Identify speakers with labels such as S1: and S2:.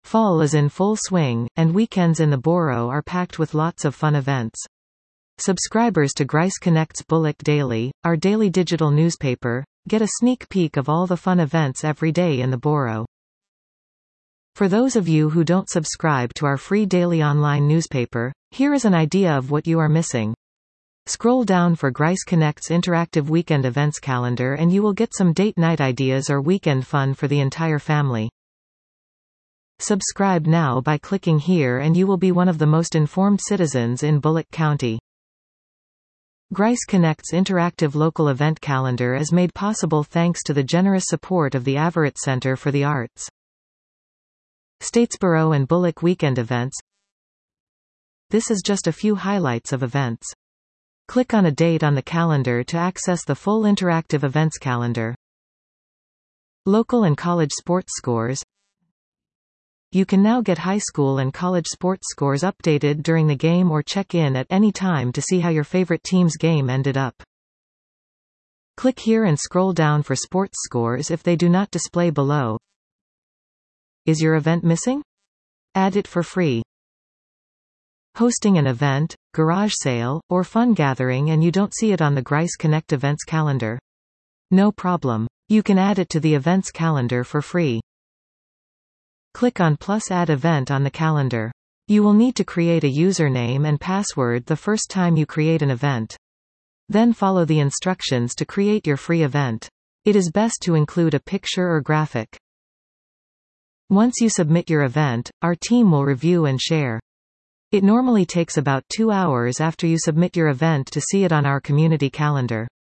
S1: Fall is in full swing, and weekends in the borough are packed with lots of fun events. Subscribers to Grice Connect's Bullock Daily, our daily digital newspaper, get a sneak peek of all the fun events every day in the borough. For those of you who don't subscribe to our free daily online newspaper, here is an idea of what you are missing. Scroll down for Grice Connect's interactive weekend events calendar and you will get some date night ideas or weekend fun for the entire family. Subscribe now by clicking here and you will be one of the most informed citizens in Bullock County. Grice Connect's interactive local event calendar is made possible thanks to the generous support of the Averitt Center for the Arts. Statesboro and Bullock weekend events. This is just a few highlights of events. Click on a date on the calendar to access the full interactive events calendar. Local and college sports scores. You can now get high school and college sports scores updated during the game or check in at any time to see how your favorite team's game ended up. Click here and scroll down for sports scores if they do not display below. Is your event missing? Add it for free. Hosting an event, garage sale, or fun gathering and you don't see it on the Grice Connect events calendar? No problem. You can add it to the events calendar for free. Click on plus add event on the calendar. You will need to create a username and password the first time you create an event. Then follow the instructions to create your free event. It is best to include a picture or graphic. Once you submit your event, our team will review and share. It normally takes about 2 hours after you submit your event to see it on our community calendar.